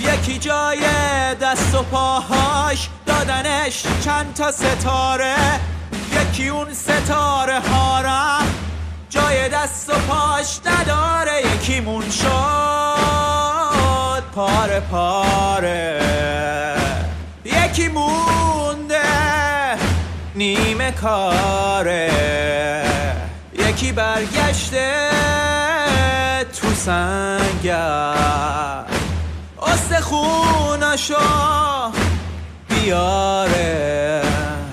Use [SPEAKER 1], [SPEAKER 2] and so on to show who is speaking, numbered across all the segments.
[SPEAKER 1] یکی جای دست و پاهاش دادنش چند تا ستاره، یکی اون ستاره هارم جای دست و پاش نداره، یکیمون شد پاره پاره، یکی مونده نیمه کاره، یکی برگشته تو سنگر استخوناشو بیاره.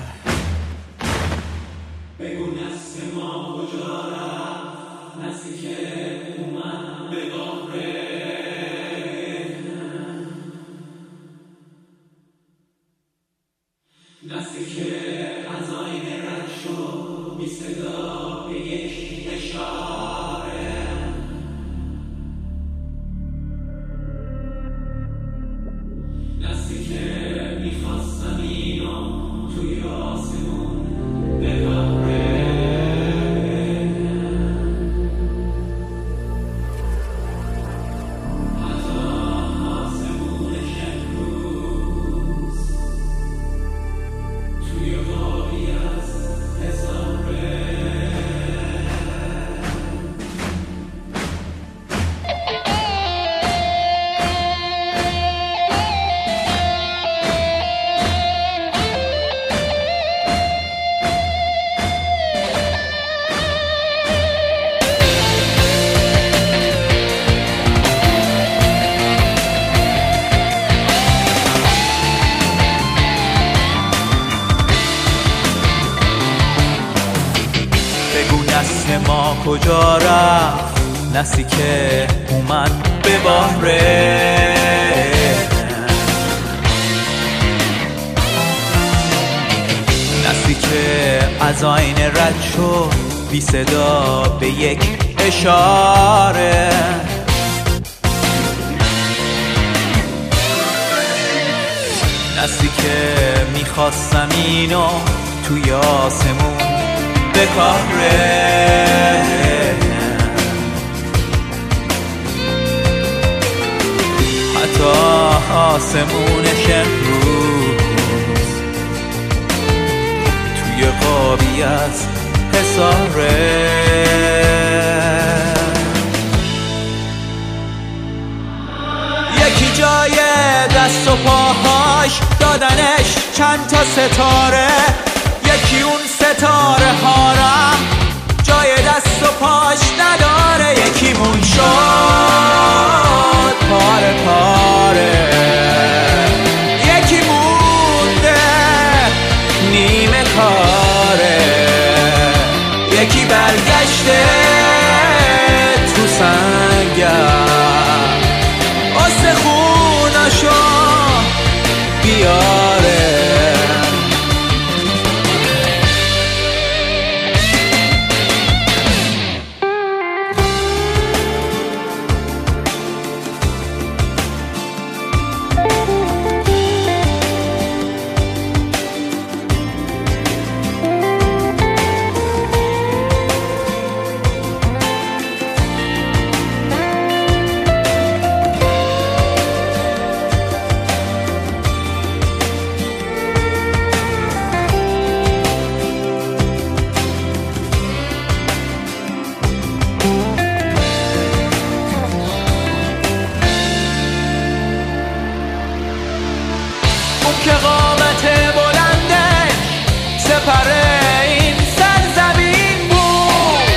[SPEAKER 2] بگو نسل ما کجا رفت، نسلی که اومد به قهره، نسلی که از آینه رد شد بی صدا به یک اشاره، نسلی که میخواست زمینو توی آسمون ببره، حتی آسمونش امروز توی غابی از حساره.
[SPEAKER 1] بگو نسل ما کجا رفت، نسلی که اومد به بحره، نسلی که از آینه رد شد بی صدا به یک اشاره، نسلی که میخواست زمینو توی آسمون بکاره، حتی آسمونش امروز توی غابی از حساره. یکی جای دست و پاهاش دادنش چند تا ستاره، یکی اون ستاره هارم جای دست و پاش نداره، یکیمون شد پاره پاره، یکی مونده نیمه کاره، یکی برگشته تو سنگر استخوناشو بیاره. که قامت بلندش سپره این سرزمین بود،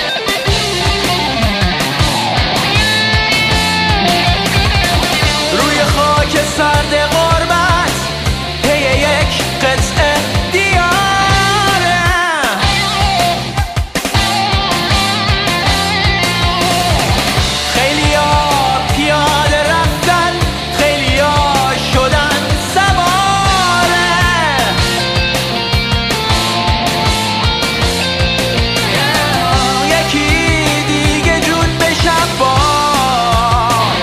[SPEAKER 1] روی خاک سرد غربت پی یک قطعه دیاره، خیلی ها پیاده رفتن، خیلی ها شدن سواره، یکی دیگه جون به شب باخت،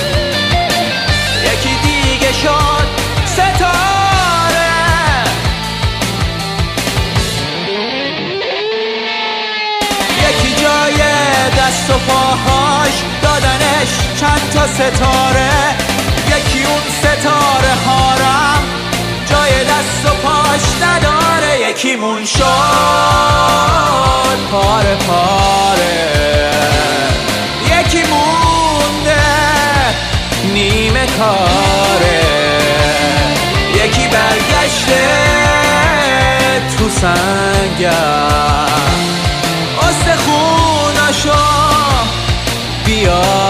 [SPEAKER 1] یکی دیگه شد ستاره، یکی جای دست و پاهاش دادنش چند تا ستاره، یکی اون یکیمون شد پاره پاره، یکی مونده نیمه کاره، یکی برگشته تو سنگم استخوناشو بیا